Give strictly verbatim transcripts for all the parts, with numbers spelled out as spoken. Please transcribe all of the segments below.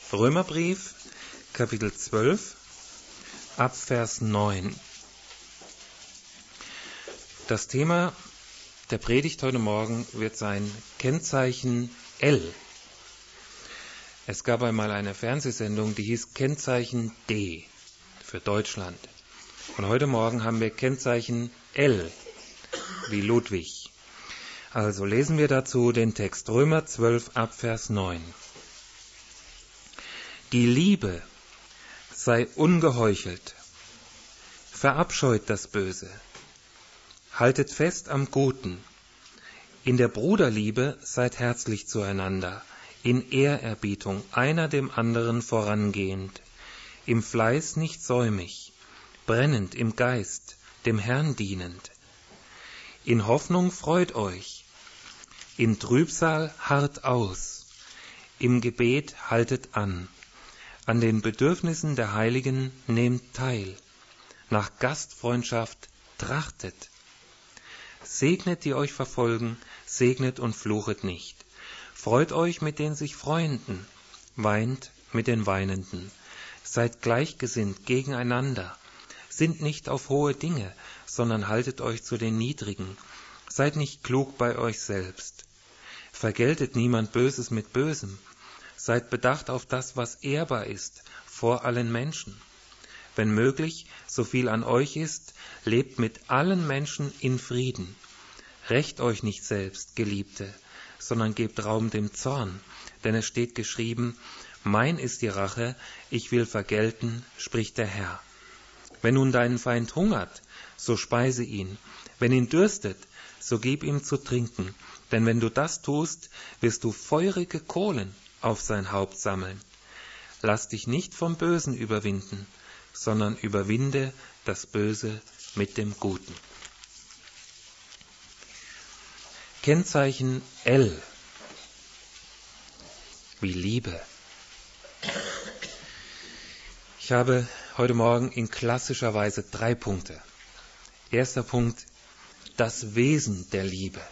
Römerbrief, Kapitel zwölf, ab Vers neun. Das Thema der Predigt heute Morgen wird sein Kennzeichen L. Es gab einmal eine Fernsehsendung, die hieß Kennzeichen D für Deutschland. Und heute Morgen haben wir Kennzeichen L wie Ludwig. Also lesen wir dazu den Text Römer zwölf ab Vers neun. Die Liebe sei ungeheuchelt, verabscheut das Böse, haltet fest am Guten. In der Bruderliebe seid herzlich zueinander, in Ehrerbietung einer dem anderen vorangehend, im Fleiß nicht säumig, brennend im Geist, dem Herrn dienend. In Hoffnung freut euch, in Trübsal harrt aus, im Gebet haltet an. An den Bedürfnissen der Heiligen nehmt teil, nach Gastfreundschaft trachtet. Segnet, die euch verfolgen, segnet und fluchet nicht. Freut euch mit den sich Freunden, weint mit den Weinenden. Seid gleichgesinnt gegeneinander, sinnt nicht auf hohe Dinge, sondern haltet euch zu den Niedrigen. Seid nicht klug bei euch selbst. Vergeltet niemand Böses mit Bösem. Seid bedacht auf das, was ehrbar ist, vor allen Menschen. Wenn möglich, so viel an euch ist, lebt mit allen Menschen in Frieden. Rächt euch nicht selbst, Geliebte, sondern gebt Raum dem Zorn, denn es steht geschrieben, mein ist die Rache, ich will vergelten, spricht der Herr. Wenn nun dein Feind hungert, so speise ihn, wenn ihn dürstet, so gib ihm zu trinken, denn wenn du das tust, wirst du feurige Kohlen auf sein Haupt sammeln. Lass dich nicht vom Bösen überwinden, sondern überwinde das Böse mit dem Guten. Kennzeichen L wie Liebe. Ich habe heute Morgen in klassischer Weise drei Punkte. Erster Punkt, das Wesen der Liebe.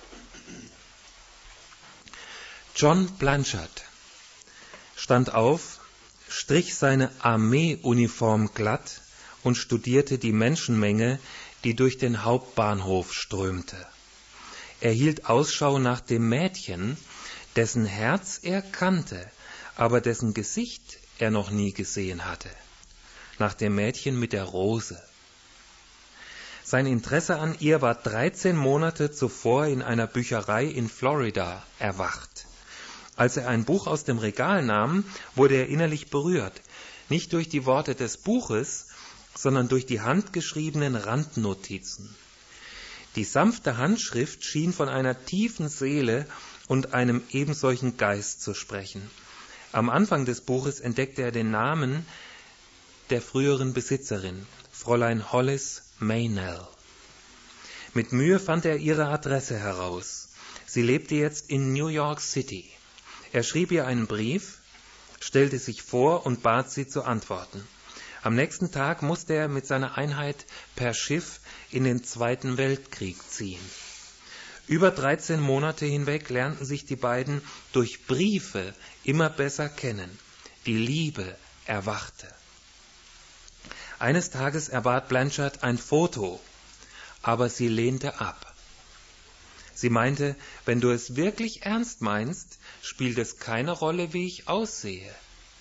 John Blanchard stand auf, strich seine Armeeuniform glatt und studierte die Menschenmenge, die durch den Hauptbahnhof strömte. Er hielt Ausschau nach dem Mädchen, dessen Herz er kannte, aber dessen Gesicht er noch nie gesehen hatte. Nach dem Mädchen mit der Rose. Sein Interesse an ihr war dreizehn Monate zuvor in einer Bücherei in Florida erwacht. Als er ein Buch aus dem Regal nahm, wurde er innerlich berührt, nicht durch die Worte des Buches, sondern durch die handgeschriebenen Randnotizen. Die sanfte Handschrift schien von einer tiefen Seele und einem ebensolchen Geist zu sprechen. Am Anfang des Buches entdeckte er den Namen der früheren Besitzerin, Fräulein Hollis Meynell. Mit Mühe fand er ihre Adresse heraus. Sie lebte jetzt in New York City. Er schrieb ihr einen Brief, stellte sich vor und bat sie zu antworten. Am nächsten Tag musste er mit seiner Einheit per Schiff in den Zweiten Weltkrieg ziehen. Über dreizehn Monate hinweg lernten sich die beiden durch Briefe immer besser kennen. Die Liebe erwachte. Eines Tages erbat Blanchard ein Foto, aber sie lehnte ab. Sie meinte, wenn du es wirklich ernst meinst, spielt es keine Rolle, wie ich aussehe.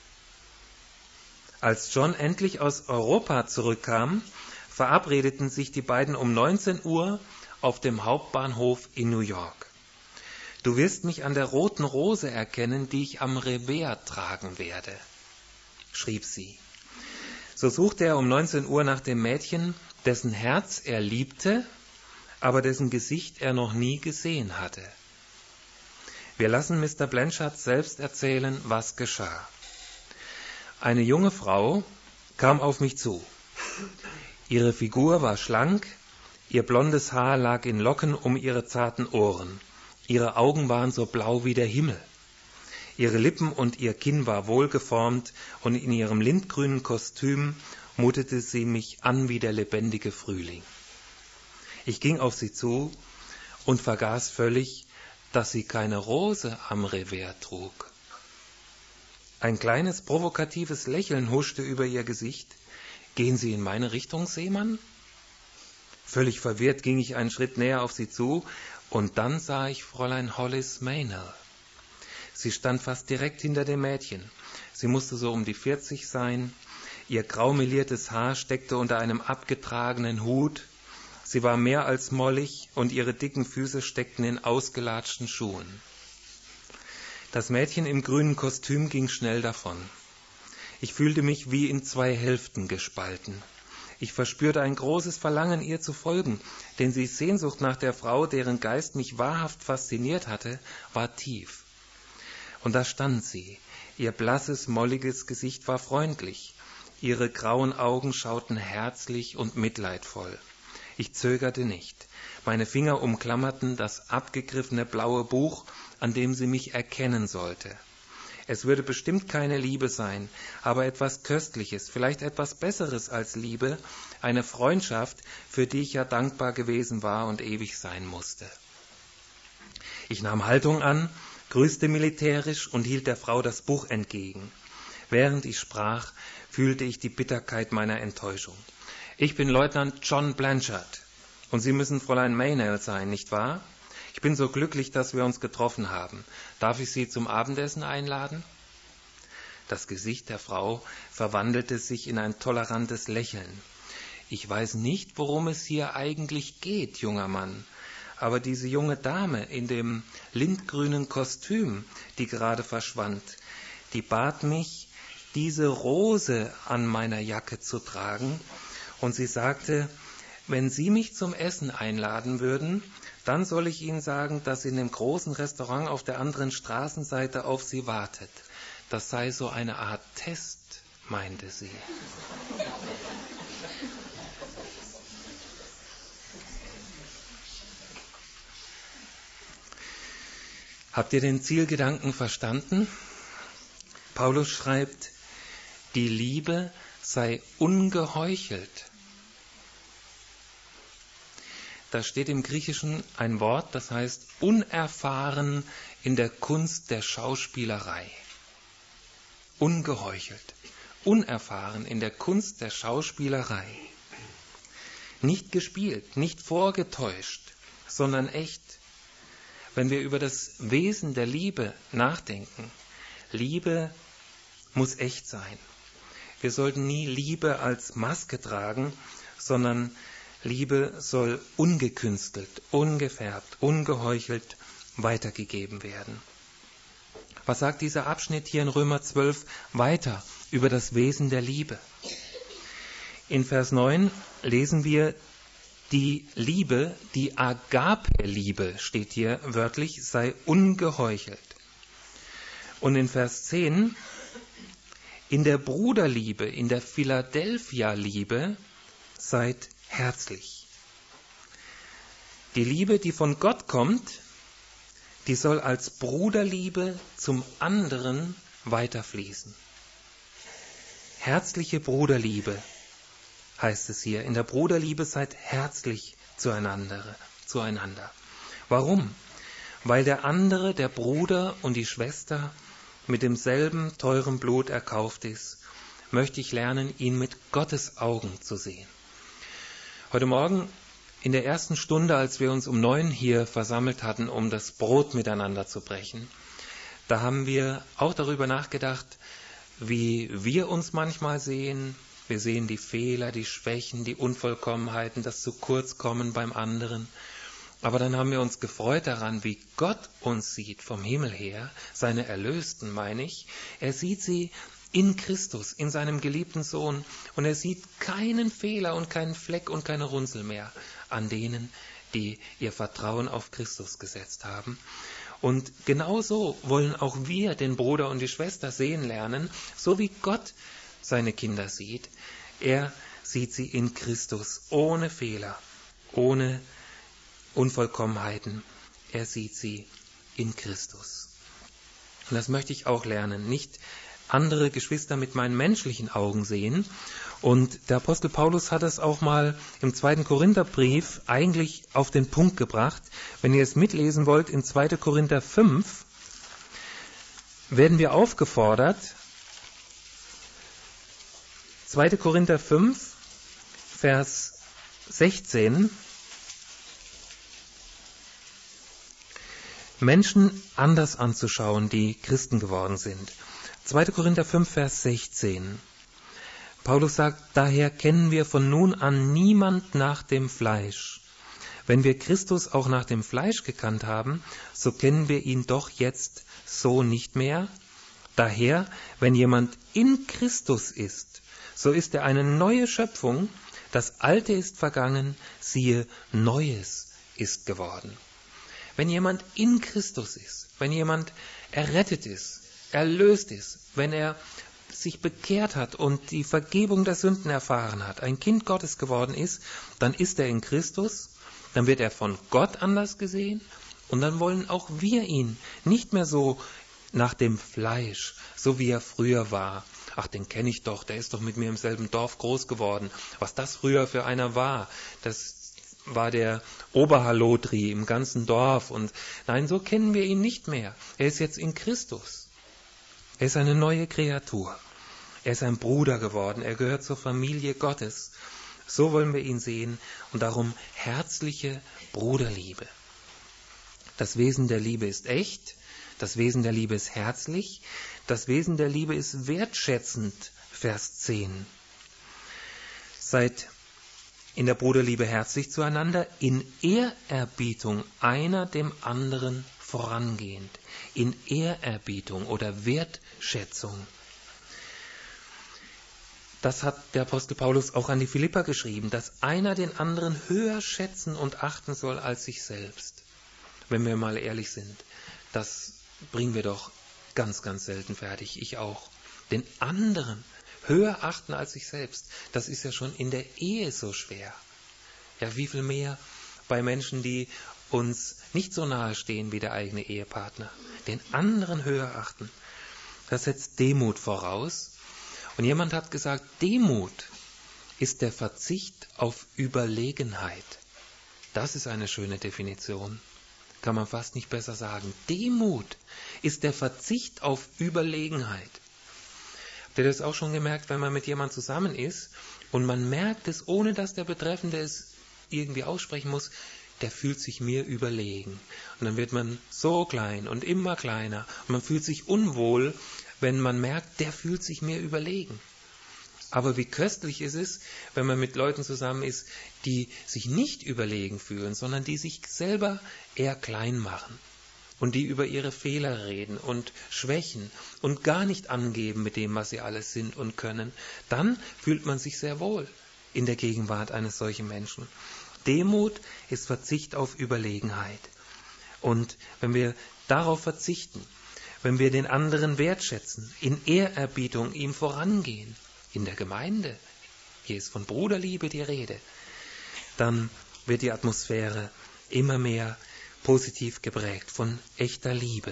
Als John endlich aus Europa zurückkam, verabredeten sich die beiden um neunzehn Uhr auf dem Hauptbahnhof in New York. Du wirst mich an der roten Rose erkennen, die ich am Revers tragen werde, schrieb sie. So suchte er um neunzehn Uhr nach dem Mädchen, dessen Herz er liebte, aber dessen Gesicht er noch nie gesehen hatte. Wir lassen Mister Blanchard selbst erzählen, was geschah. Eine junge Frau kam auf mich zu. Ihre Figur war schlank, ihr blondes Haar lag in Locken um ihre zarten Ohren. Ihre Augen waren so blau wie der Himmel. Ihre Lippen und ihr Kinn war wohlgeformt und in ihrem lindgrünen Kostüm mutete sie mich an wie der lebendige Frühling. Ich ging auf sie zu und vergaß völlig, dass sie keine Rose am Revers trug. Ein kleines provokatives Lächeln huschte über ihr Gesicht. »Gehen Sie in meine Richtung, Seemann?« Völlig verwirrt ging ich einen Schritt näher auf sie zu, und dann sah ich Fräulein Hollis Meynell. Sie stand fast direkt hinter dem Mädchen. Sie musste so um die vierzig sein. Ihr grau meliertes Haar steckte unter einem abgetragenen Hut. Sie war mehr als mollig und ihre dicken Füße steckten in ausgelatschten Schuhen. Das Mädchen im grünen Kostüm ging schnell davon. Ich fühlte mich wie in zwei Hälften gespalten. Ich verspürte ein großes Verlangen, ihr zu folgen, denn die Sehnsucht nach der Frau, deren Geist mich wahrhaft fasziniert hatte, war tief. Und da stand sie. Ihr blasses, molliges Gesicht war freundlich. Ihre grauen Augen schauten herzlich und mitleidvoll. Ich zögerte nicht. Meine Finger umklammerten das abgegriffene blaue Buch, an dem sie mich erkennen sollte. Es würde bestimmt keine Liebe sein, aber etwas Köstliches, vielleicht etwas Besseres als Liebe, eine Freundschaft, für die ich ja dankbar gewesen war und ewig sein musste. Ich nahm Haltung an, grüßte militärisch und hielt der Frau das Buch entgegen. Während ich sprach, fühlte ich die Bitterkeit meiner Enttäuschung. »Ich bin Leutnant John Blanchard und Sie müssen Fräulein Meynell sein, nicht wahr? Ich bin so glücklich, dass wir uns getroffen haben. Darf ich Sie zum Abendessen einladen?« Das Gesicht der Frau verwandelte sich in ein tolerantes Lächeln. »Ich weiß nicht, worum es hier eigentlich geht, junger Mann, aber diese junge Dame in dem lindgrünen Kostüm, die gerade verschwand, die bat mich, diese Rose an meiner Jacke zu tragen, und sie sagte, wenn Sie mich zum Essen einladen würden, dann soll ich Ihnen sagen, dass in dem großen Restaurant auf der anderen Straßenseite auf Sie wartet. Das sei so eine Art Test, meinte sie. Habt ihr den Zielgedanken verstanden? Paulus schreibt, die Liebe sei ungeheuchelt. Da steht im Griechischen ein Wort, das heißt unerfahren in der Kunst der Schauspielerei. Ungeheuchelt, unerfahren in der Kunst der Schauspielerei. Nicht gespielt, nicht vorgetäuscht, sondern echt. Wenn wir über das Wesen der Liebe nachdenken, Liebe muss echt sein. Wir sollten nie Liebe als Maske tragen, sondern Liebe soll ungekünstelt, ungefärbt, ungeheuchelt weitergegeben werden. Was sagt dieser Abschnitt hier in Römer zwölf weiter über das Wesen der Liebe? In Vers neun lesen wir, die Liebe, die Agape-Liebe, steht hier wörtlich, sei ungeheuchelt. Und in Vers zehn, in der Bruderliebe, in der Philadelphia-Liebe, seid herzlich. Die Liebe, die von Gott kommt, die soll als Bruderliebe zum anderen weiterfließen. Herzliche Bruderliebe heißt es hier. In der Bruderliebe seid herzlich zueinander. zueinander. Warum? Weil der andere, der Bruder und die Schwester mit demselben teuren Blut erkauft ist, möchte ich lernen, ihn mit Gottes Augen zu sehen. Heute Morgen in der ersten Stunde, als wir uns um neun hier versammelt hatten, um das Brot miteinander zu brechen, da haben wir auch darüber nachgedacht, wie wir uns manchmal sehen. Wir sehen die Fehler, die Schwächen, die Unvollkommenheiten, das zu kurz kommen beim anderen. Aber dann haben wir uns gefreut daran, wie Gott uns sieht vom Himmel her, seine Erlösten, meine ich. Er sieht sie in Christus, in seinem geliebten Sohn. Und er sieht keinen Fehler und keinen Fleck und keine Runzel mehr an denen, die ihr Vertrauen auf Christus gesetzt haben. Und genauso wollen auch wir den Bruder und die Schwester sehen lernen, so wie Gott seine Kinder sieht. Er sieht sie in Christus, ohne Fehler, ohne Unvollkommenheiten. Er sieht sie in Christus. Und das möchte ich auch lernen, nicht andere Geschwister mit meinen menschlichen Augen sehen. Und der Apostel Paulus hat es auch mal im zweiten Korintherbrief eigentlich auf den Punkt gebracht. Wenn ihr es mitlesen wollt, in zweiten Korinther fünf werden wir aufgefordert, zweiter Korinther fünf, Vers sechzehn. Menschen anders anzuschauen, die Christen geworden sind. zweiter Korinther fünf, Vers sechzehn. Paulus sagt, daher kennen wir von nun an niemand nach dem Fleisch. Wenn wir Christus auch nach dem Fleisch gekannt haben, so kennen wir ihn doch jetzt so nicht mehr. Daher, wenn jemand in Christus ist, so ist er eine neue Schöpfung, das Alte ist vergangen, siehe, Neues ist geworden. Wenn jemand in Christus ist, wenn jemand errettet ist, erlöst ist, wenn er sich bekehrt hat und die Vergebung der Sünden erfahren hat, ein Kind Gottes geworden ist, dann ist er in Christus, dann wird er von Gott anders gesehen und dann wollen auch wir ihn nicht mehr so nach dem Fleisch, so wie er früher war. Ach, den kenne ich doch, der ist doch mit mir im selben Dorf groß geworden. Was das früher für einer war, das war der Oberhalotri im ganzen Dorf. Und nein, so kennen wir ihn nicht mehr. Er ist jetzt in Christus. Er ist eine neue Kreatur. Er ist ein Bruder geworden. Er gehört zur Familie Gottes. So wollen wir ihn sehen. Und darum herzliche Bruderliebe. Das Wesen der Liebe ist echt. Das Wesen der Liebe ist herzlich. Das Wesen der Liebe ist wertschätzend. Vers zehn. Seid in der Bruderliebe herzlich zueinander, in Ehrerbietung einer dem anderen vorangehend. In Ehrerbietung oder Wertschätzung. Das hat der Apostel Paulus auch an die Philipper geschrieben, dass einer den anderen höher schätzen und achten soll als sich selbst. Wenn wir mal ehrlich sind, das bringen wir doch ganz, ganz selten fertig. Ich auch. Den anderen höher achten als sich selbst. Das ist ja schon in der Ehe so schwer. Ja, wie viel mehr bei Menschen, die uns nicht so nahe stehen wie der eigene Ehepartner. Den anderen höher achten. Das setzt Demut voraus. Und jemand hat gesagt, Demut ist der Verzicht auf Überlegenheit. Das ist eine schöne Definition. Kann man fast nicht besser sagen. Demut ist der Verzicht auf Überlegenheit. Habt ihr das auch schon gemerkt, wenn man mit jemandem zusammen ist und man merkt es, ohne dass der Betreffende es irgendwie aussprechen muss, der fühlt sich mir überlegen. Und dann wird man so klein und immer kleiner. Und man fühlt sich unwohl, wenn man merkt, der fühlt sich mir überlegen. Aber wie köstlich ist es, wenn man mit Leuten zusammen ist, die sich nicht überlegen fühlen, sondern die sich selber eher klein machen. Und die über ihre Fehler reden und Schwächen und gar nicht angeben mit dem, was sie alles sind und können, dann fühlt man sich sehr wohl in der Gegenwart eines solchen Menschen. Demut ist Verzicht auf Überlegenheit. Und wenn wir darauf verzichten, wenn wir den anderen wertschätzen, in Ehrerbietung ihm vorangehen, in der Gemeinde, hier ist von Bruderliebe die Rede, dann wird die Atmosphäre immer mehr positiv geprägt von echter Liebe.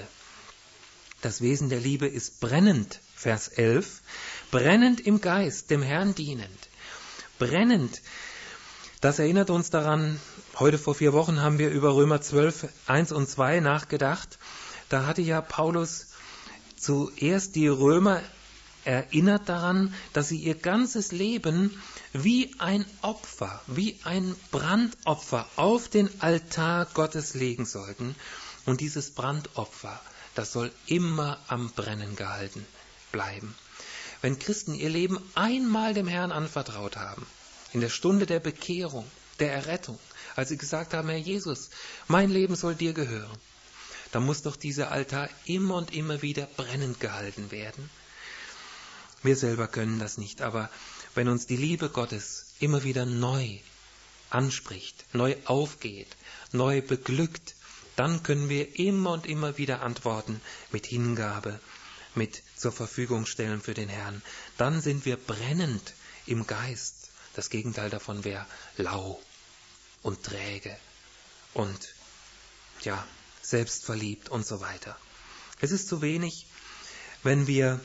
Das Wesen der Liebe ist brennend, Vers elf, brennend im Geist, dem Herrn dienend. Brennend, das erinnert uns daran, heute vor vier Wochen haben wir über Römer zwölf, eins und zwei nachgedacht. Da hatte ja Paulus zuerst die Römer erinnert daran, dass sie ihr ganzes Leben wie ein Opfer, wie ein Brandopfer auf den Altar Gottes legen sollten. Und dieses Brandopfer, das soll immer am Brennen gehalten bleiben. Wenn Christen ihr Leben einmal dem Herrn anvertraut haben, in der Stunde der Bekehrung, der Errettung, als sie gesagt haben, Herr Jesus, mein Leben soll dir gehören, dann muss doch dieser Altar immer und immer wieder brennend gehalten werden. Wir selber können das nicht, aber wenn uns die Liebe Gottes immer wieder neu anspricht, neu aufgeht, neu beglückt, dann können wir immer und immer wieder antworten mit Hingabe, mit zur Verfügung stellen für den Herrn. Dann sind wir brennend im Geist. Das Gegenteil davon wäre lau und träge und ja, selbstverliebt und so weiter. Es ist zu wenig, wenn wir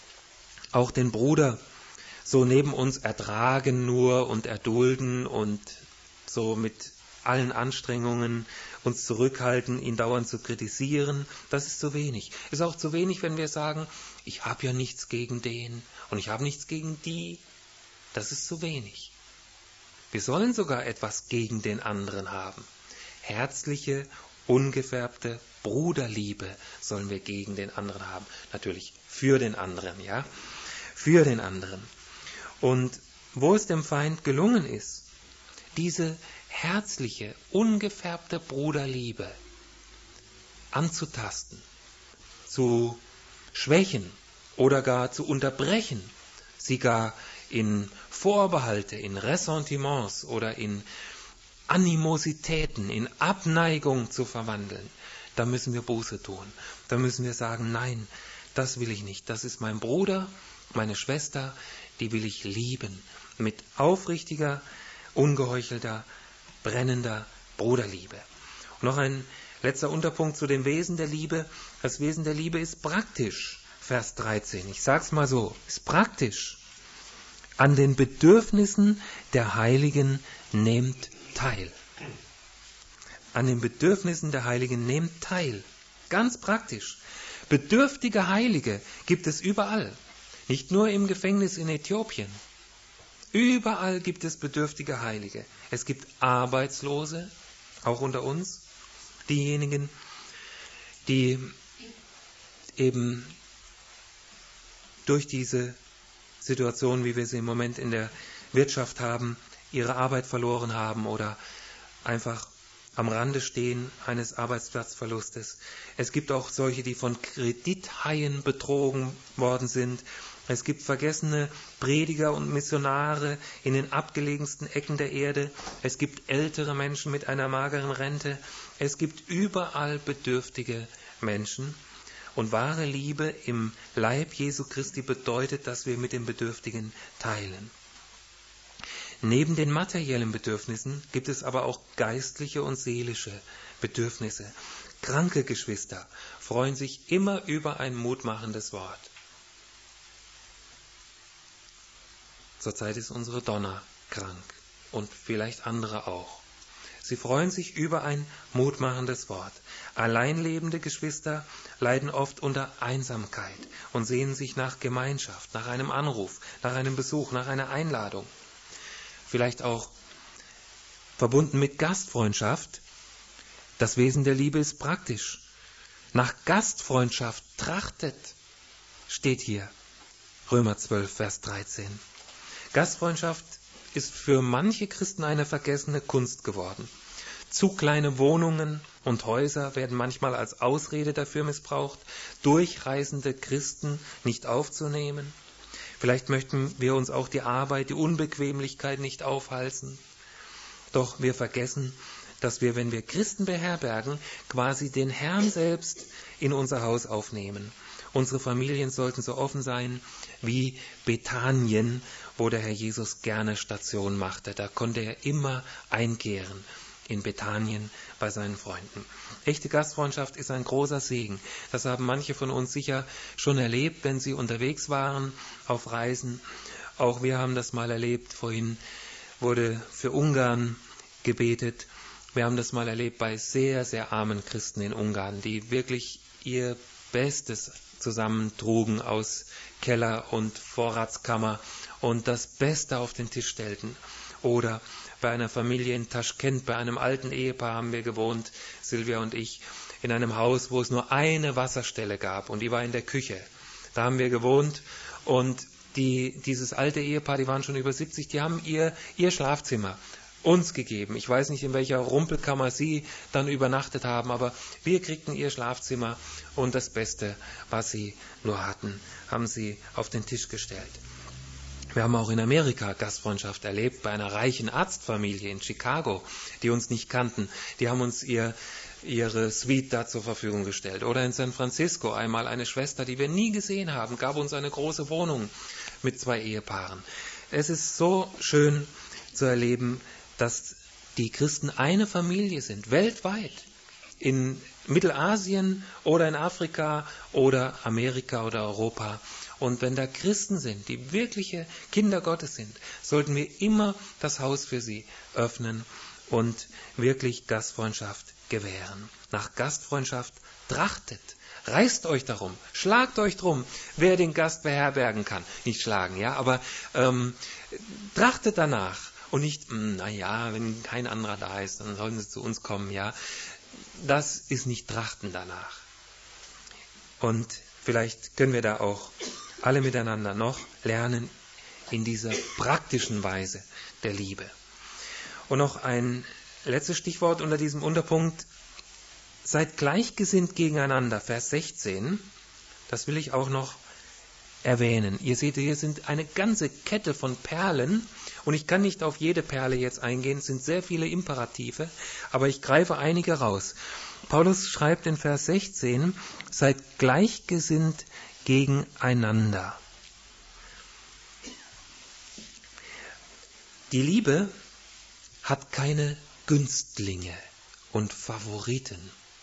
auch den Bruder so neben uns ertragen nur und erdulden und so mit allen Anstrengungen uns zurückhalten, ihn dauernd zu kritisieren. Das ist zu wenig. Es ist auch zu wenig, wenn wir sagen, ich habe ja nichts gegen den und ich habe nichts gegen die. das ist zu wenig. Wir sollen sogar etwas gegen den anderen haben. Herzliche, ungefärbte Bruderliebe sollen wir gegen den anderen haben. Natürlich für den anderen, ja? Für den anderen. Und wo es dem Feind gelungen ist, diese herzliche, ungefärbte Bruderliebe anzutasten, zu schwächen oder gar zu unterbrechen, sie gar in Vorbehalte, in Ressentiments oder in Animositäten, in Abneigung zu verwandeln, da müssen wir Buße tun. Da müssen wir sagen, nein, das will ich nicht. Das ist mein Bruder, meine Schwester, die will ich lieben. Mit aufrichtiger, ungeheuchelter, brennender Bruderliebe. Und noch ein letzter Unterpunkt zu dem Wesen der Liebe. Das Wesen der Liebe ist praktisch. Vers dreizehn. Ich sag's mal so, ist praktisch. An den Bedürfnissen der Heiligen nehmt teil. An den Bedürfnissen der Heiligen nehmt teil. Ganz praktisch. Bedürftige Heilige gibt es überall. Nicht nur im Gefängnis in Äthiopien. Überall gibt es bedürftige Heilige. Es gibt Arbeitslose, auch unter uns. Diejenigen, die eben durch diese Situation, wie wir sie im Moment in der Wirtschaft haben, ihre Arbeit verloren haben oder einfach am Rande stehen eines Arbeitsplatzverlustes. Es gibt auch solche, die von Kredithaien betrogen worden sind. Es gibt vergessene Prediger und Missionare in den abgelegensten Ecken der Erde. Es gibt ältere Menschen mit einer mageren Rente. Es gibt überall bedürftige Menschen. Und wahre Liebe im Leib Jesu Christi bedeutet, dass wir mit den Bedürftigen teilen. Neben den materiellen Bedürfnissen gibt es aber auch geistliche und seelische Bedürfnisse. Kranke Geschwister freuen sich immer über ein mutmachendes Wort. Zurzeit ist unsere Donna krank und vielleicht andere auch. Sie freuen sich über ein mutmachendes Wort. Alleinlebende Geschwister leiden oft unter Einsamkeit und sehnen sich nach Gemeinschaft, nach einem Anruf, nach einem Besuch, nach einer Einladung. Vielleicht auch verbunden mit Gastfreundschaft. Das Wesen der Liebe ist praktisch. Nach Gastfreundschaft trachtet, steht hier. Römer zwölf, Vers dreizehn. Gastfreundschaft ist für manche Christen eine vergessene Kunst geworden. Zu kleine Wohnungen und Häuser werden manchmal als Ausrede dafür missbraucht, durchreisende Christen nicht aufzunehmen. Vielleicht möchten wir uns auch die Arbeit, die Unbequemlichkeit nicht aufhalsen. Doch wir vergessen, dass wir, wenn wir Christen beherbergen, quasi den Herrn selbst in unser Haus aufnehmen. Unsere Familien sollten so offen sein wie Bethanien, wo der Herr Jesus gerne Station machte. Da konnte er immer einkehren in Bethanien bei seinen Freunden. Echte Gastfreundschaft ist ein großer Segen. Das haben manche von uns sicher schon erlebt, wenn sie unterwegs waren auf Reisen. Auch wir haben das mal erlebt. Vorhin wurde für Ungarn gebetet. Wir haben das mal erlebt bei sehr, sehr armen Christen in Ungarn, die wirklich ihr Bestes zusammentrugen aus Keller und Vorratskammer und das Beste auf den Tisch stellten. Oder bei einer Familie in Taschkent, bei einem alten Ehepaar haben wir gewohnt, Silvia und ich, in einem Haus, wo es nur eine Wasserstelle gab und die war in der Küche. Da haben wir gewohnt und die, dieses alte Ehepaar, die waren schon über siebzig, die haben ihr, ihr Schlafzimmer uns gegeben. Ich weiß nicht, in welcher Rumpelkammer sie dann übernachtet haben, aber wir kriegten ihr Schlafzimmer und das Beste, was sie nur hatten, haben sie auf den Tisch gestellt. Wir haben auch in Amerika Gastfreundschaft erlebt, bei einer reichen Arztfamilie in Chicago, die uns nicht kannten. Die haben uns ihr, ihre Suite da zur Verfügung gestellt. Oder in San Francisco einmal eine Schwester, die wir nie gesehen haben, gab uns eine große Wohnung mit zwei Ehepaaren. Es ist so schön zu erleben, dass die Christen eine Familie sind, weltweit. In Mittelasien oder in Afrika oder Amerika oder Europa. Und wenn da Christen sind, die wirkliche Kinder Gottes sind, sollten wir immer das Haus für sie öffnen und wirklich Gastfreundschaft gewähren. Nach Gastfreundschaft trachtet, Reißt euch darum, schlagt euch drum, wer den Gast beherbergen kann. Nicht schlagen, ja, aber ähm, trachtet danach und nicht, naja, wenn kein anderer da ist, dann sollen sie zu uns kommen, ja. Das ist nicht Trachten danach. Und vielleicht können wir da auch alle miteinander noch lernen in dieser praktischen Weise der Liebe. Und noch ein letztes Stichwort unter diesem Unterpunkt. Seid gleichgesinnt gegeneinander, Vers sechzehn. Das will ich auch noch erwähnen. Ihr seht, hier sind eine ganze Kette von Perlen und ich kann nicht auf jede Perle jetzt eingehen. Es sind sehr viele Imperative, aber ich greife einige raus. Paulus schreibt in Vers sechzehn, seid gleichgesinnt gegeneinander. Die Liebe hat keine Günstlinge und Favoriten.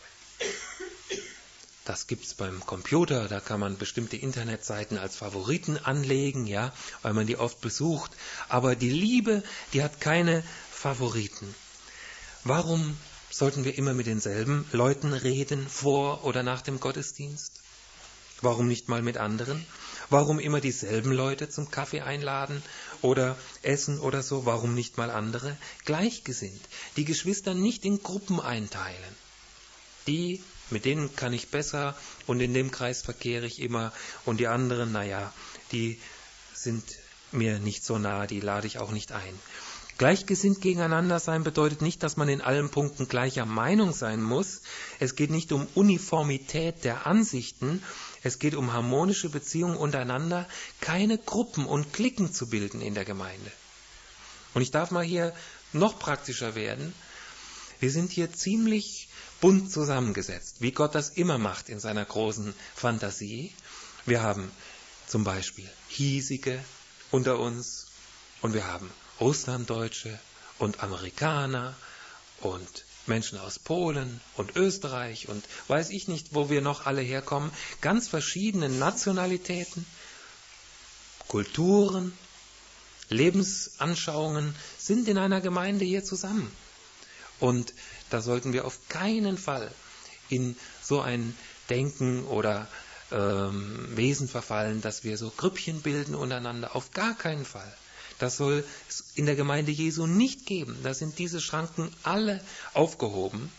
Das gibt's beim Computer, da kann man bestimmte Internetseiten als Favoriten anlegen, ja, weil man die oft besucht. Aber die Liebe, die hat keine Favoriten. Warum sollten wir immer mit denselben Leuten reden, vor oder nach dem Gottesdienst? Warum nicht mal mit anderen? Warum immer dieselben Leute zum Kaffee einladen oder essen oder so? Warum nicht mal andere? Gleichgesinnt. Die Geschwister nicht in Gruppen einteilen. Die, mit denen kann ich besser und in dem Kreis verkehre ich immer. Und die anderen, naja, die sind mir nicht so nah, die lade ich auch nicht ein. Gleichgesinnt gegeneinander sein bedeutet nicht, dass man in allen Punkten gleicher Meinung sein muss. Es geht nicht um Uniformität der Ansichten. Es geht um harmonische Beziehungen untereinander, keine Gruppen und Cliquen zu bilden in der Gemeinde. Und ich darf mal hier noch praktischer werden. Wir sind hier ziemlich bunt zusammengesetzt, wie Gott das immer macht in seiner großen Fantasie. Wir haben zum Beispiel Hiesige unter uns und wir haben Russlanddeutsche und Amerikaner und Menschen aus Polen und Österreich und weiß ich nicht, wo wir noch alle herkommen. Ganz verschiedene Nationalitäten, Kulturen, Lebensanschauungen sind in einer Gemeinde hier zusammen. Und da sollten wir auf keinen Fall in so ein Denken oder ähm, Wesen verfallen, dass wir so Grüppchen bilden untereinander. Auf gar keinen Fall. Das soll es in der Gemeinde Jesu nicht geben. Da sind diese Schranken alle aufgehoben.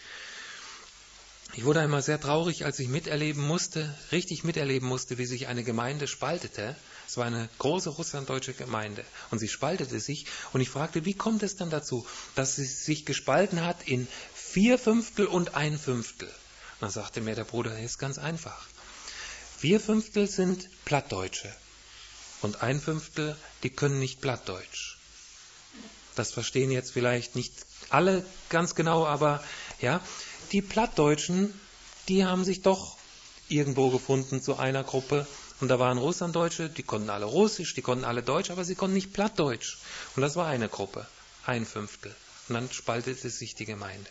Ich wurde einmal sehr traurig, als ich miterleben musste, richtig miterleben musste, wie sich eine Gemeinde spaltete. Es war eine große russlanddeutsche Gemeinde und sie spaltete sich. Und ich fragte, wie kommt es dann dazu, dass sie sich gespalten hat in vier Fünftel und ein Fünftel? Und dann sagte mir der Bruder, das ist ganz einfach. Vier Fünftel sind Plattdeutsche. Und ein Fünftel, die können nicht Plattdeutsch. Das verstehen jetzt vielleicht nicht alle ganz genau, aber ja, die Plattdeutschen, die haben sich doch irgendwo gefunden zu einer Gruppe. Und da waren Russlanddeutsche, die konnten alle Russisch, die konnten alle Deutsch, aber sie konnten nicht Plattdeutsch. Und das war eine Gruppe, ein Fünftel. Und dann spaltete sich die Gemeinde.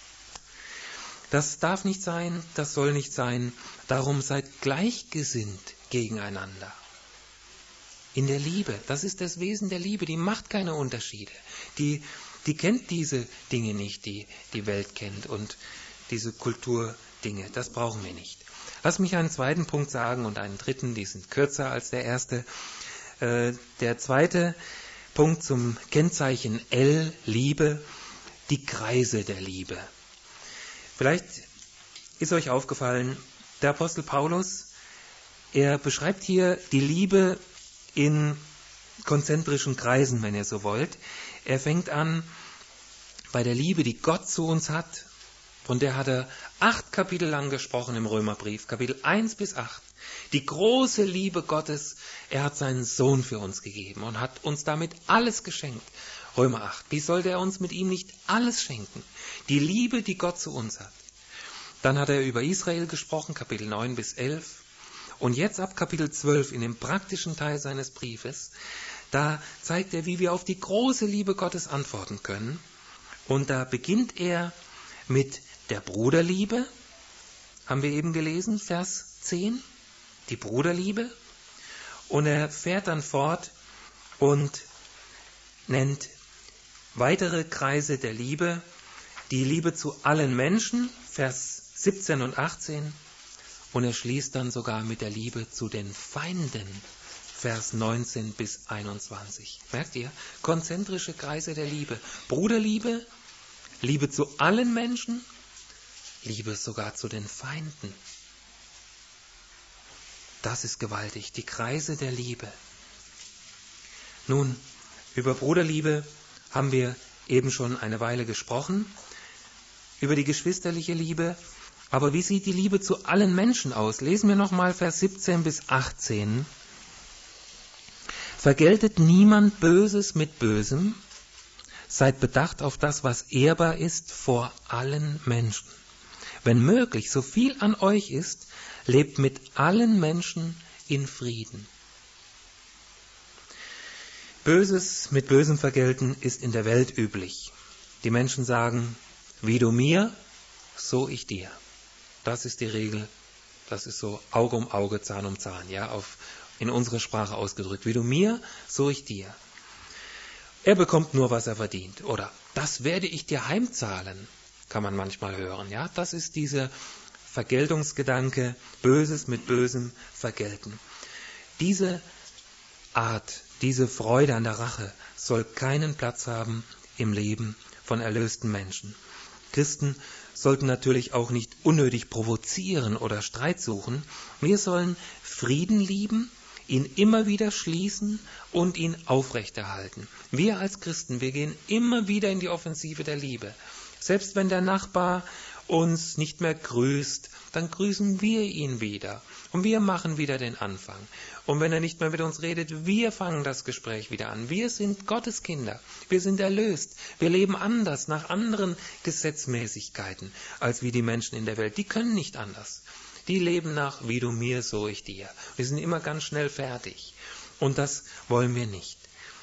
Das darf nicht sein, das soll nicht sein. Darum seid gleichgesinnt gegeneinander. In der Liebe, das ist das Wesen der Liebe, die macht keine Unterschiede. Die, die kennt diese Dinge nicht, die die Welt kennt und diese Kulturdinge, das brauchen wir nicht. Lass mich einen zweiten Punkt sagen und einen dritten, die sind kürzer als der erste. Äh, der zweite Punkt zum Kennzeichen L, Liebe, die Kreise der Liebe. Vielleicht ist euch aufgefallen, der Apostel Paulus, er beschreibt hier die Liebe in konzentrischen Kreisen, wenn ihr so wollt. Er fängt an bei der Liebe, die Gott zu uns hat. Von der hat er acht Kapitel lang gesprochen im Römerbrief, Kapitel eins bis acht. Die große Liebe Gottes, er hat seinen Sohn für uns gegeben und hat uns damit alles geschenkt. Römer acht. Wie sollte er uns mit ihm nicht alles schenken? Die Liebe, die Gott zu uns hat. Dann hat er über Israel gesprochen, Kapitel neun bis elf. Und jetzt ab Kapitel zwölf, in dem praktischen Teil seines Briefes, da zeigt er, wie wir auf die große Liebe Gottes antworten können. Und da beginnt er mit der Bruderliebe, haben wir eben gelesen, Vers zehn, die Bruderliebe. Und er fährt dann fort und nennt weitere Kreise der Liebe, die Liebe zu allen Menschen, Vers siebzehn und achtzehn, Und er schließt dann sogar mit der Liebe zu den Feinden. Vers neunzehn bis einundzwanzig. Merkt ihr? Konzentrische Kreise der Liebe. Bruderliebe, Liebe zu allen Menschen, Liebe sogar zu den Feinden. Das ist gewaltig, die Kreise der Liebe. Nun, über Bruderliebe haben wir eben schon eine Weile gesprochen, über die geschwisterliche Liebe. Aber wie sieht die Liebe zu allen Menschen aus? Lesen wir nochmal Vers siebzehn bis achtzehn. Vergeltet niemand Böses mit Bösem, seid bedacht auf das, was ehrbar ist vor allen Menschen. Wenn möglich, so viel an euch ist, lebt mit allen Menschen in Frieden. Böses mit Bösem vergelten ist in der Welt üblich. Die Menschen sagen, wie du mir, so ich dir. Das ist die Regel. Das ist so Auge um Auge, Zahn um Zahn, ja, auf, in unserer Sprache ausgedrückt. Wie du mir, so ich dir. Er bekommt nur, was er verdient. Oder das werde ich dir heimzahlen, kann man manchmal hören. Ja, das ist dieser Vergeltungsgedanke, Böses mit Bösem vergelten. Diese Art, diese Freude an der Rache soll keinen Platz haben im Leben von erlösten Menschen. Christen sollten natürlich auch nicht unnötig provozieren oder Streit suchen. Wir sollen Frieden lieben, ihn immer wieder schließen und ihn aufrechterhalten. Wir als Christen, wir gehen immer wieder in die Offensive der Liebe. Selbst wenn der Nachbar uns nicht mehr grüßt, dann grüßen wir ihn wieder. Und wir machen wieder den Anfang. Und wenn er nicht mehr mit uns redet, wir fangen das Gespräch wieder an. Wir sind Gottes Kinder. Wir sind erlöst. Wir leben anders, nach anderen Gesetzmäßigkeiten, als wie die Menschen in der Welt. Die können nicht anders. Die leben nach, wie du mir, so ich dir. Wir sind immer ganz schnell fertig. Und das wollen wir nicht.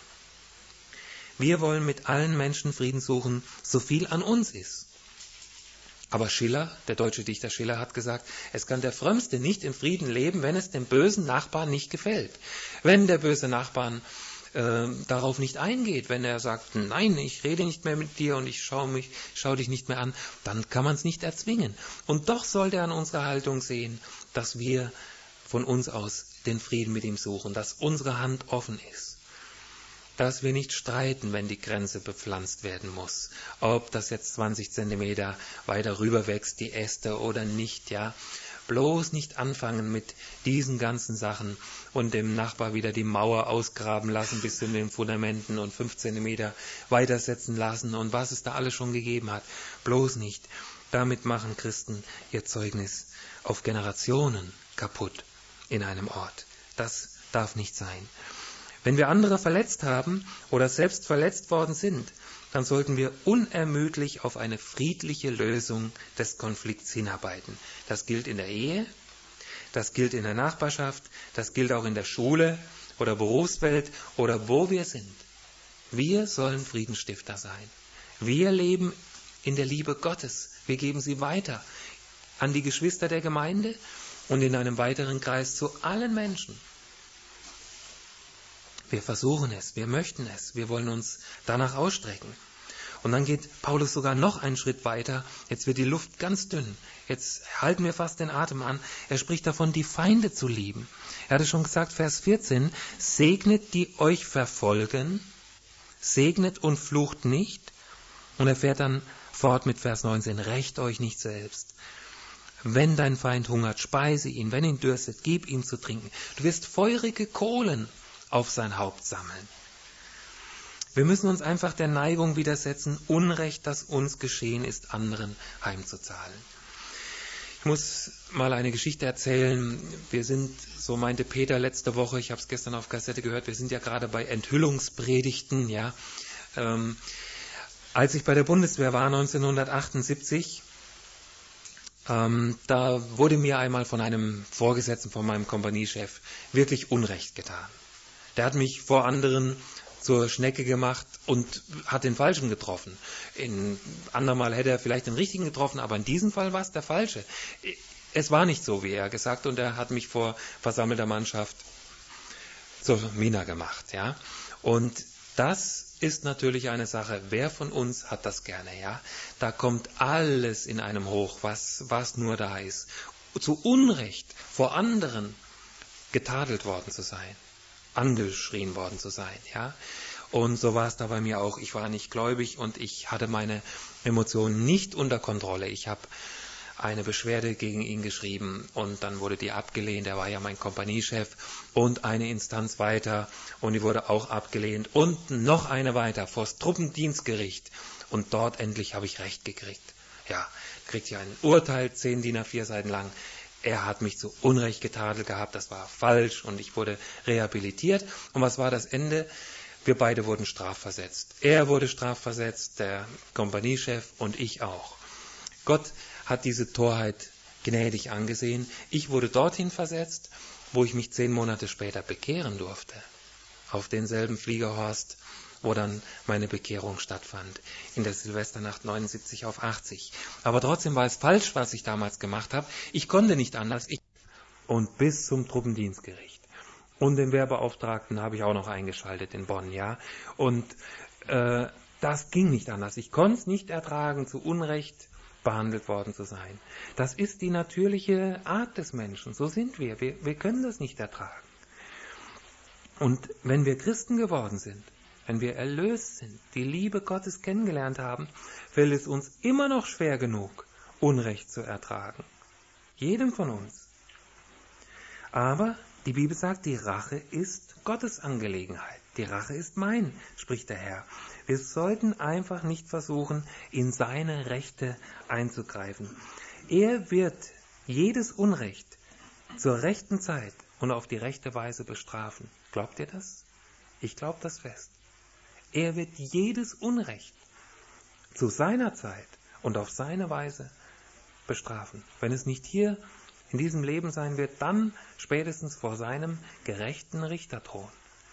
Wir wollen mit allen Menschen Frieden suchen, so viel an uns ist. Aber Schiller, der deutsche Dichter Schiller, hat gesagt, es kann der Frömmste nicht in Frieden leben, wenn es dem bösen Nachbarn nicht gefällt. Wenn der böse Nachbarn äh, darauf nicht eingeht, wenn er sagt, nein, ich rede nicht mehr mit dir und ich schaue mich, schaue dich nicht mehr an, dann kann man es nicht erzwingen. Und doch sollte er an unserer Haltung sehen, dass wir von uns aus den Frieden mit ihm suchen, dass unsere Hand offen ist. Dass wir nicht streiten, wenn die Grenze bepflanzt werden muss. Ob das jetzt zwanzig Zentimeter weiter rüber wächst, die Äste oder nicht, ja. Bloß nicht anfangen mit diesen ganzen Sachen und dem Nachbar wieder die Mauer ausgraben lassen bis zu den Fundamenten und fünf Zentimeter weitersetzen lassen und was es da alles schon gegeben hat. Bloß nicht. Damit machen Christen ihr Zeugnis auf Generationen kaputt in einem Ort. Das darf nicht sein. Wenn wir andere verletzt haben oder selbst verletzt worden sind, dann sollten wir unermüdlich auf eine friedliche Lösung des Konflikts hinarbeiten. Das gilt in der Ehe, das gilt in der Nachbarschaft, das gilt auch in der Schule oder Berufswelt oder wo wir sind. Wir sollen Friedensstifter sein. Wir leben in der Liebe Gottes. Wir geben sie weiter an die Geschwister der Gemeinde und in einem weiteren Kreis zu allen Menschen. Wir versuchen es, wir möchten es, wir wollen uns danach ausstrecken. Und dann geht Paulus sogar noch einen Schritt weiter. Jetzt wird die Luft ganz dünn. Jetzt halten wir fast den Atem an. Er spricht davon, die Feinde zu lieben. Er hatte schon gesagt, Vers vierzehn, segnet die euch verfolgen, segnet und flucht nicht. Und er fährt dann fort mit Vers neunzehn, rächt euch nicht selbst. Wenn dein Feind hungert, speise ihn. Wenn ihn dürstet, gib ihm zu trinken. Du wirst feurige Kohlen auf sein Haupt sammeln. Wir müssen uns einfach der Neigung widersetzen, Unrecht, das uns geschehen ist, anderen heimzuzahlen. Ich muss mal eine Geschichte erzählen. Wir sind, so meinte Peter letzte Woche, ich habe es gestern auf Kassette gehört, wir sind ja gerade bei Enthüllungspredigten. Ja. Ähm, als ich bei der Bundeswehr war, neunzehnhundertachtundsiebzig, ähm, da wurde mir einmal von einem Vorgesetzten, von meinem Kompaniechef, wirklich Unrecht getan. Der hat mich vor anderen zur Schnecke gemacht und hat den Falschen getroffen. In andermal hätte er vielleicht den Richtigen getroffen, aber in diesem Fall war es der Falsche. Es war nicht so, wie er gesagt, und er hat mich vor versammelter Mannschaft zur Mina gemacht. Ja? Und das ist natürlich eine Sache, wer von uns hat das gerne? Ja? Da kommt alles in einem hoch, was, was nur da ist. zu Unrecht vor anderen getadelt worden zu sein, angeschrien worden zu sein, ja. Und so war es da bei mir auch. Ich war nicht gläubig und ich hatte meine Emotionen nicht unter Kontrolle. Ich habe eine Beschwerde gegen ihn geschrieben und dann wurde die abgelehnt. Er war ja mein Kompaniechef und eine Instanz weiter und die wurde auch abgelehnt und noch eine weiter vor das Truppendienstgericht und dort endlich habe ich Recht gekriegt. Ja, kriegt ja ein Urteil, zehn D I N A vier Seiten lang. Er hat mich zu Unrecht getadelt gehabt, das war falsch und ich wurde rehabilitiert. Und was war das Ende? Wir beide wurden strafversetzt. Er wurde strafversetzt, der Kompaniechef und ich auch. Gott hat diese Torheit gnädig angesehen. Ich wurde dorthin versetzt, wo ich mich zehn Monate später bekehren durfte. Auf denselben Fliegerhorst, wo dann meine Bekehrung stattfand. In der Silvesternacht neunundsiebzig auf achtzig. Aber trotzdem war es falsch, was ich damals gemacht habe. Ich konnte nicht anders. Ich und bis zum Truppendienstgericht. Und den Wehrbeauftragten habe ich auch noch eingeschaltet in Bonn, ja. Und äh, das ging nicht anders. Ich konnte es nicht ertragen, zu Unrecht behandelt worden zu sein. Das ist die natürliche Art des Menschen. So sind wir. Wir, wir können das nicht ertragen. Und wenn wir Christen geworden sind, wenn wir erlöst sind, die Liebe Gottes kennengelernt haben, fällt es uns immer noch schwer genug, Unrecht zu ertragen. Jedem von uns. Aber die Bibel sagt, die Rache ist Gottes Angelegenheit. Die Rache ist mein, spricht der Herr. Wir sollten einfach nicht versuchen, in seine Rechte einzugreifen. Er wird jedes Unrecht zur rechten Zeit und auf die rechte Weise bestrafen. Glaubt ihr das? Ich glaube das fest. Er wird jedes Unrecht zu seiner Zeit und auf seine Weise bestrafen. Wenn es nicht hier in diesem Leben sein wird, dann spätestens vor seinem gerechten Richterthron.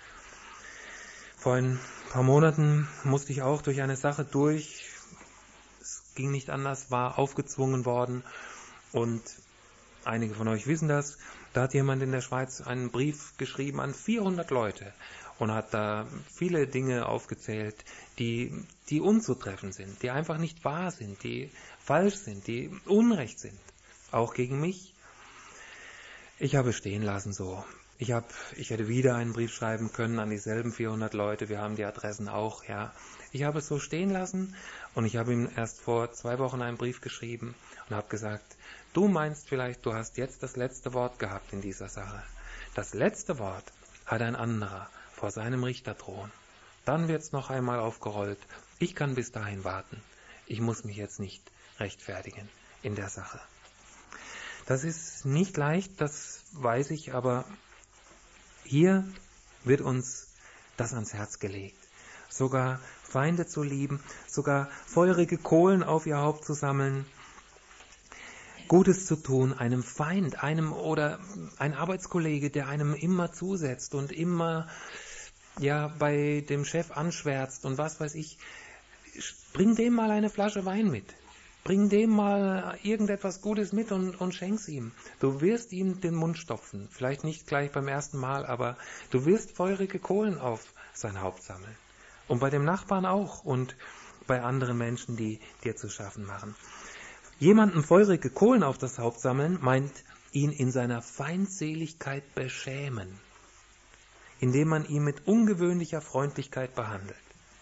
Vor ein paar Monaten musste ich auch durch eine Sache durch. Es ging nicht anders, war aufgezwungen worden. Und einige von euch wissen das. Da hat jemand in der Schweiz einen Brief geschrieben an vierhundert Leute und hat da viele Dinge aufgezählt, die, die unzutreffend sind, die einfach nicht wahr sind, die falsch sind, die unrecht sind. Auch gegen mich. Ich habe stehen lassen so. Ich habe, ich hätte wieder einen Brief schreiben können an dieselben vierhundert Leute. Wir haben die Adressen auch, ja. Ich habe es so stehen lassen und ich habe ihm erst vor zwei Wochen einen Brief geschrieben und habe gesagt, du meinst vielleicht, du hast jetzt das letzte Wort gehabt in dieser Sache. Das letzte Wort hat ein anderer vor seinem Richterthron. Dann wird's noch einmal aufgerollt. Ich kann bis dahin warten. Ich muss mich jetzt nicht rechtfertigen in der Sache. Das ist nicht leicht, das weiß ich, aber hier wird uns das ans Herz gelegt. Sogar Feinde zu lieben, sogar feurige Kohlen auf ihr Haupt zu sammeln, Gutes zu tun, einem Feind, einem oder ein Arbeitskollege, der einem immer zusetzt und immer ja bei dem Chef anschwärzt und was weiß ich, bring dem mal eine Flasche Wein mit. Bring dem mal irgendetwas Gutes mit und, und schenk's ihm. Du wirst ihm den Mund stopfen. Vielleicht nicht gleich beim ersten Mal, aber du wirst feurige Kohlen auf sein Haupt sammeln. Und bei dem Nachbarn auch und bei anderen Menschen, die dir zu schaffen machen. Jemanden feurige Kohlen auf das Haupt sammeln, meint ihn in seiner Feindseligkeit beschämen, indem man ihn mit ungewöhnlicher Freundlichkeit behandelt.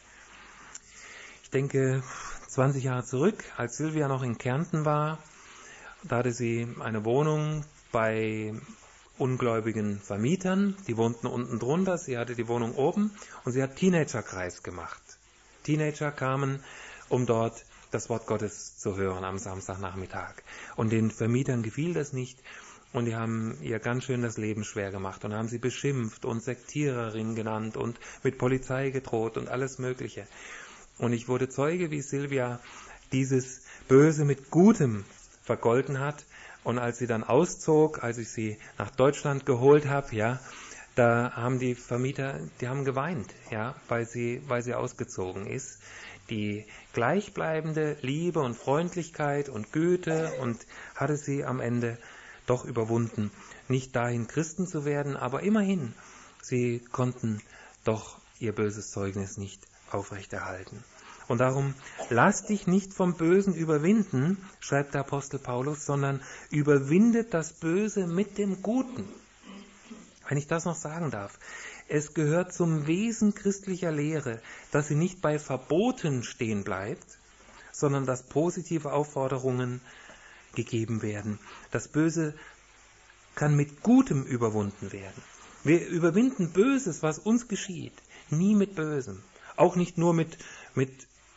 Ich denke, zwanzig Jahre zurück, als Silvia noch in Kärnten war, da hatte sie eine Wohnung bei ungläubigen Vermietern, die wohnten unten drunter, sie hatte die Wohnung oben und sie hat Teenagerkreis gemacht. Teenager kamen, um dort das Wort Gottes zu hören am Samstagnachmittag. Und den Vermietern gefiel das nicht und die haben ihr ganz schön das Leben schwer gemacht und haben sie beschimpft und Sektiererin genannt und mit Polizei gedroht und alles Mögliche. Und ich wurde Zeuge, wie Silvia dieses Böse mit Gutem vergolten hat. Und als sie dann auszog, als ich sie nach Deutschland geholt habe, ja, da haben die Vermieter, die haben geweint, ja, weil sie, weil sie ausgezogen ist. Die gleichbleibende Liebe und Freundlichkeit und Güte und hatte sie am Ende doch überwunden. Nicht dahin Christen zu werden, aber immerhin, sie konnten doch ihr böses Zeugnis nicht aufrechterhalten. Und darum, lass dich nicht vom Bösen überwinden, schreibt der Apostel Paulus, sondern überwindet das Böse mit dem Guten. Wenn ich das noch sagen darf. Es gehört zum Wesen christlicher Lehre, dass sie nicht bei Verboten stehen bleibt, sondern dass positive Aufforderungen gegeben werden. Das Böse kann mit Gutem überwunden werden. Wir überwinden Böses, was uns geschieht, nie mit Bösem. Auch nicht nur mit, mit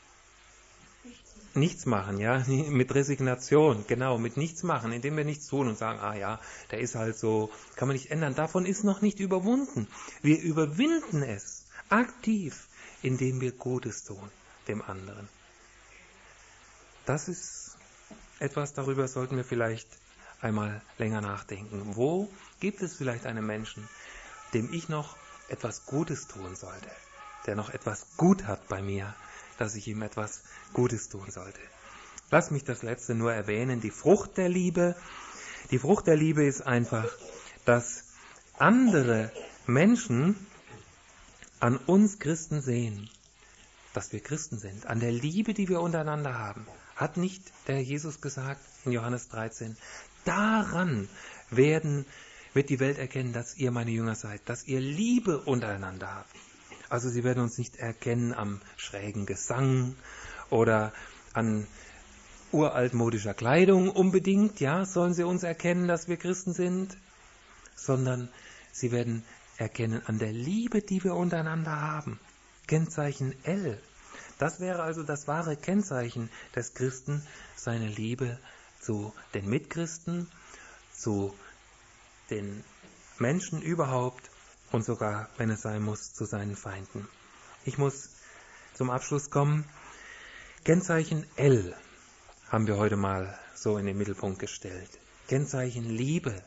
nichts machen, ja, mit Resignation, genau, mit nichts machen, indem wir nichts tun und sagen, ah ja, der ist halt so, kann man nicht ändern. Davon ist noch nicht überwunden. Wir überwinden es aktiv, indem wir Gutes tun, dem anderen. Das ist etwas, darüber sollten wir vielleicht einmal länger nachdenken. Wo gibt es vielleicht einen Menschen, dem ich noch etwas Gutes tun sollte, der noch etwas gut hat bei mir, dass ich ihm etwas Gutes tun sollte. Lass mich das Letzte nur erwähnen, die Frucht der Liebe. Die Frucht der Liebe ist einfach, dass andere Menschen an uns Christen sehen, dass wir Christen sind, an der Liebe, die wir untereinander haben. Hat nicht der Herr Jesus gesagt in Johannes dreizehn, daran werden, wird die Welt erkennen, dass ihr meine Jünger seid, dass ihr Liebe untereinander habt. Also sie werden uns nicht erkennen am schrägen Gesang oder an uraltmodischer Kleidung unbedingt, ja, sollen sie uns erkennen, dass wir Christen sind, sondern sie werden erkennen an der Liebe, die wir untereinander haben. Kennzeichen L. Das wäre also das wahre Kennzeichen des Christen, seine Liebe zu den Mitchristen, zu den Menschen überhaupt und sogar, wenn es sein muss, zu seinen Feinden. Ich muss zum Abschluss kommen. Kennzeichen L haben wir heute mal so in den Mittelpunkt gestellt. Kennzeichen Liebe.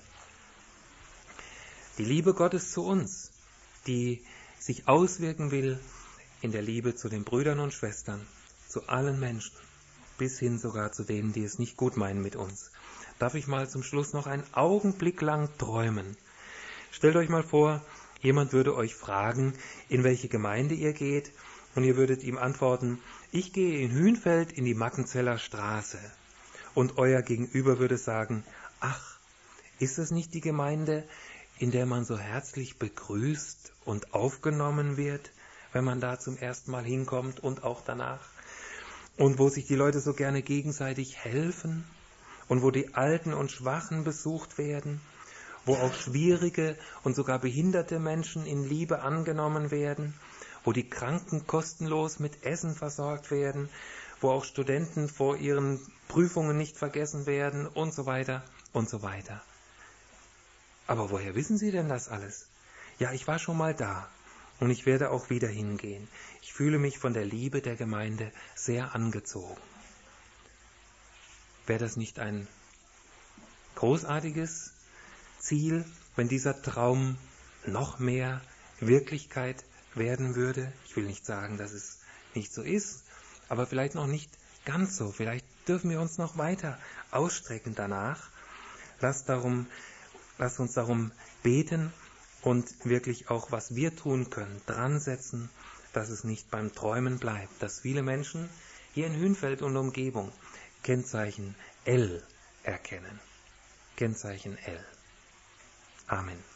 Die Liebe Gottes zu uns, die sich auswirken will in der Liebe zu den Brüdern und Schwestern, zu allen Menschen, bis hin sogar zu denen, die es nicht gut meinen mit uns. Darf ich mal zum Schluss noch einen Augenblick lang träumen? Stellt euch mal vor, jemand würde euch fragen, in welche Gemeinde ihr geht, und ihr würdet ihm antworten, ich gehe in Hünfeld in die Mackenzeller Straße. Und euer Gegenüber würde sagen, ach, ist es nicht die Gemeinde, in der man so herzlich begrüßt und aufgenommen wird, wenn man da zum ersten Mal hinkommt und auch danach? Und wo sich die Leute so gerne gegenseitig helfen und wo die Alten und Schwachen besucht werden, wo auch schwierige und sogar behinderte Menschen in Liebe angenommen werden, wo die Kranken kostenlos mit Essen versorgt werden, wo auch Studenten vor ihren Prüfungen nicht vergessen werden und so weiter und so weiter. Aber woher wissen Sie denn das alles? Ja, ich war schon mal da und ich werde auch wieder hingehen. Ich fühle mich von der Liebe der Gemeinde sehr angezogen. Wäre das nicht ein großartiges Ziel, wenn dieser Traum noch mehr Wirklichkeit werden würde? Ich will nicht sagen, dass es nicht so ist, aber vielleicht noch nicht ganz so. Vielleicht dürfen wir uns noch weiter ausstrecken danach. Lass darum, lass uns darum beten und wirklich auch, was wir tun können, dran setzen, dass es nicht beim Träumen bleibt, dass viele Menschen hier in Hünfeld und Umgebung Kennzeichen L erkennen. Kennzeichen L. Amen.